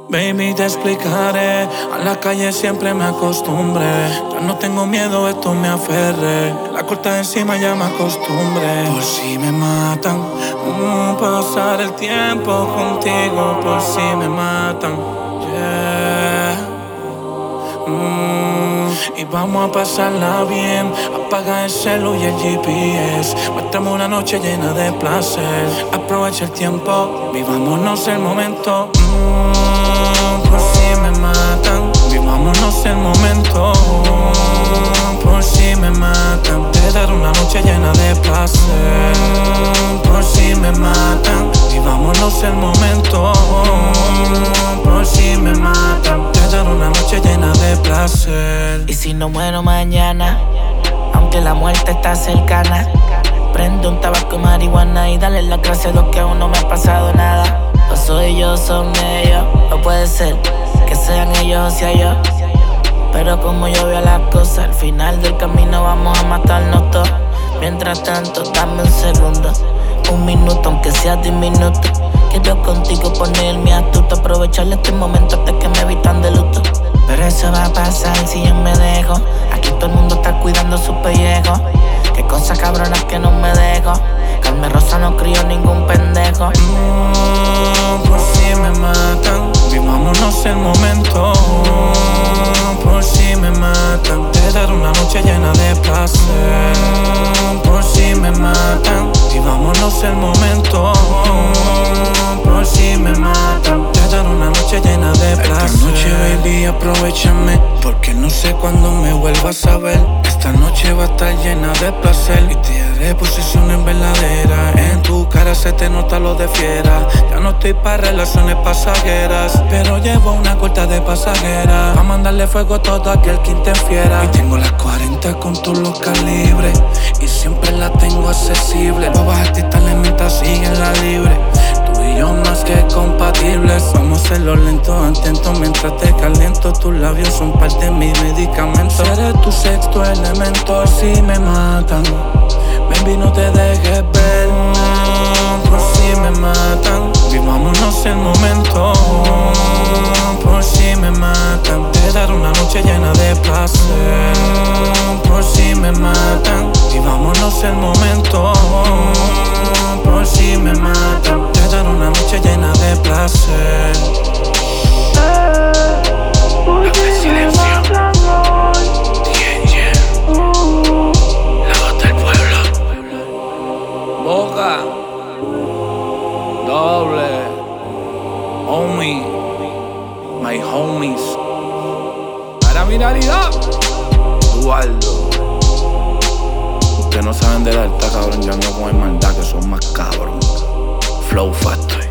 Baby, te explicaré. A la calle siempre me acostumbré. Ya no tengo miedo, esto me aferré. La corta encima ya me acostumbré. Por si me matan, pasar el tiempo contigo. Por si me matan, yeah. Y vamos a pasarla bien. Apaga el celu y el GPS. Muéstrame una noche llena de placer. Aprovecha el tiempo, vivámonos el momento. Por si me matan, vivámonos el momento. Por si me matan, te daré una noche llena de placer. Por si me matan, vivámonos el momento. Por si me matan, te daré una noche llena de placer. Y si no muero mañana, aunque la muerte está cercana, prende un tabaco y marihuana y dale las gracias a Dios que aún no me ha pasado nada. O soy yo, son ellos, o puede ser que sean ellos o sea yo. Pero como yo veo las cosas, al final del camino vamos a matarnos todos. Mientras tanto, dame un segundo, un minuto, aunque sea diminuto. Quiero contigo poner mi astuto, aprovecharle este momento hasta que me evitan de luto. Pero eso va a pasar si yo me dejo. Aquí todo el mundo está cuidando su pellejo. Qué cosa cabrona que no me dejo. Carme Rosa no crió ningún pendejo. Por si me matan, vivámonos el momento. Por si me matan, te daré una noche llena de placer. Por si me matan, vivámonos el momento. Por si me matan, te daré una noche llena de placer. Esta noche, baby, aprovechame, porque no sé cuándo me vuelvas a ver. Esta noche va a estar llena de placer y te haré posiciones verdaderas. En tu cara se te nota lo de fiera. Ya no estoy para relaciones pasajeras, pero llevo una corta de pasajera pa' mandarle fuego a todo aquel que interfiera. Y tengo las 40 con todos los calibres y siempre la tengo accesible. Babas artistas mientras siguen la libre. Tú y yo más que compatibles. Vamos a hacerlo lento, atento mientras te caliento. Tus labios son parte de mis medicamentos. Seré tu sexto elemento si me matan. Baby, no te dejes ver. Por si me matan, vivámonos el momento. Por si me matan, te daré una noche llena de placer. Por si me matan, vivámonos el momento. Por si me matan, te daré una noche llena de placer. Boca, doble, homie, my homies. Para mi realidad, Eduardo. Ustedes no saben de la alta, cabrón. Yo ando con el maldad que son más cabrón. Flow Factory.